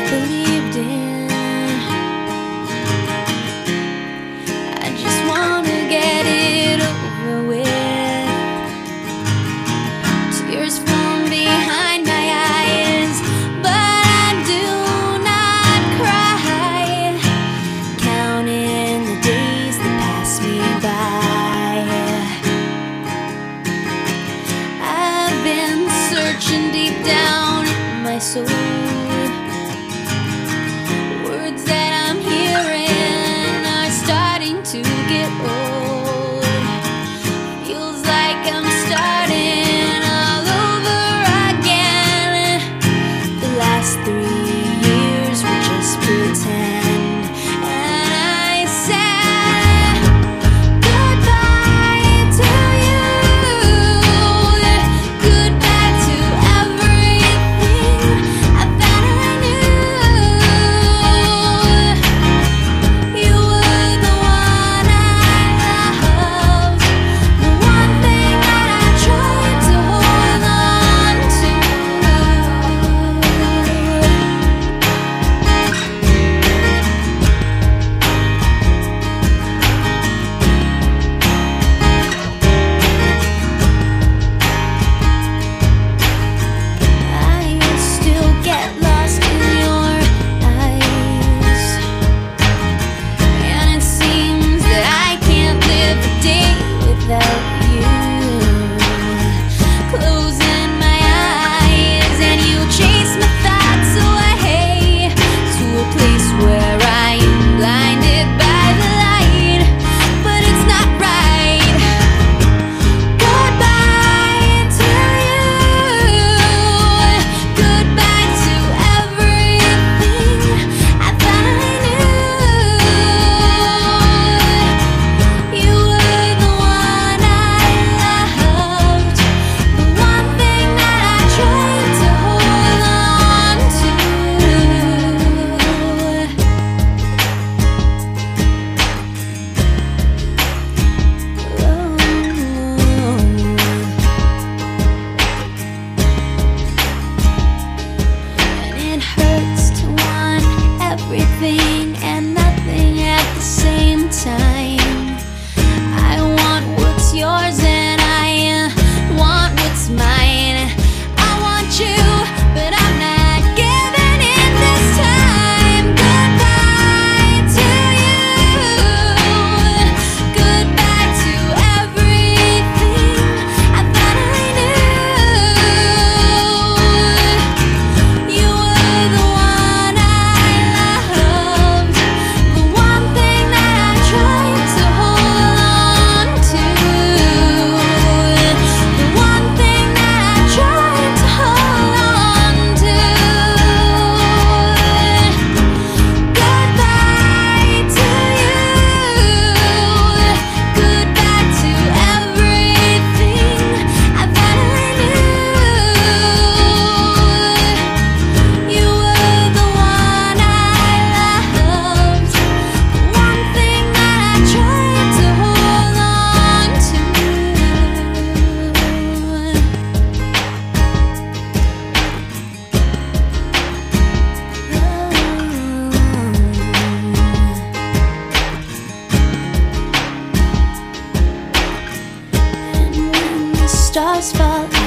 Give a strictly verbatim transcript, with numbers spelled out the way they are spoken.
believed in. I just wanna get it over with. Tears from behind my eyes, but I do not cry. Counting the days that pass me by. I've been searching deep down in my soul. Words that I'm hearing are starting to get old. Feels like I'm starting all over again. The last three years were just pretend, and I said goodbye to you, goodbye to everything I thought I knew. You were the one I loved, the one thing that I tried to hold on to. I still get lost in your eyes, and it seems that I can't live a day without you. Closing my eyes and you chase my thoughts away to a place where I am blinded by the light, but it's not right. Goodbye to you, goodbye to everything I thought I knew. You were the one I loved, the one thing that I tried to hold on to. And it hurts to want everything and nothing at the same time. I want what's yours and I uh, want what's mine. I want you, but I'm not giving in this time. Goodbye to you, goodbye to everything I thought I knew. You were the one I loved, the one thing that I tried to hold on to, the one thing that I tried to hold on to. Goodbye to you, goodbye to everything I thought I knew. You were the one I loved, the one thing that I tried to hold on to. And when the stars fall